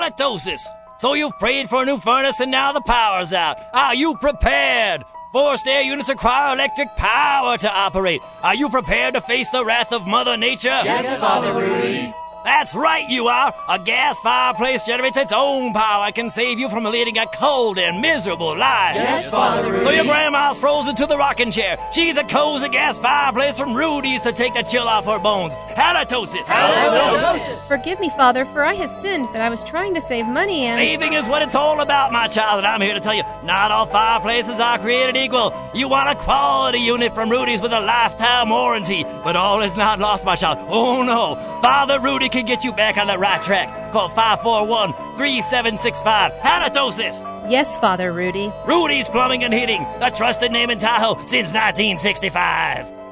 Halitosis. So you've prayed for a new furnace and now the power's out. Are you prepared? Forced air units require electric power to operate. Are you prepared to face the wrath of Mother Nature? Yes, Father Rudy. That's right, you are. A gas fireplace generates its own power and can save you from leading a cold and miserable life. Yes, Father Rudy. So your grandma's frozen to the rocking chair. She's a cozy gas fireplace from Rudy's to take the chill off her bones. Halitosis. Halitosis. Forgive me, Father, for I have sinned, but I was trying to save money and... Saving is what it's all about, my child, and I'm here to tell you, not all fireplaces are created equal. You want a quality unit from Rudy's with a lifetime warranty, but all is not lost, my child. Oh, no. Father Rudy can get you back on the right track. Call 541-3765. Halitosis. Yes, Father Rudy. Rudy's Plumbing and Heating, the trusted name in Tahoe since 1965.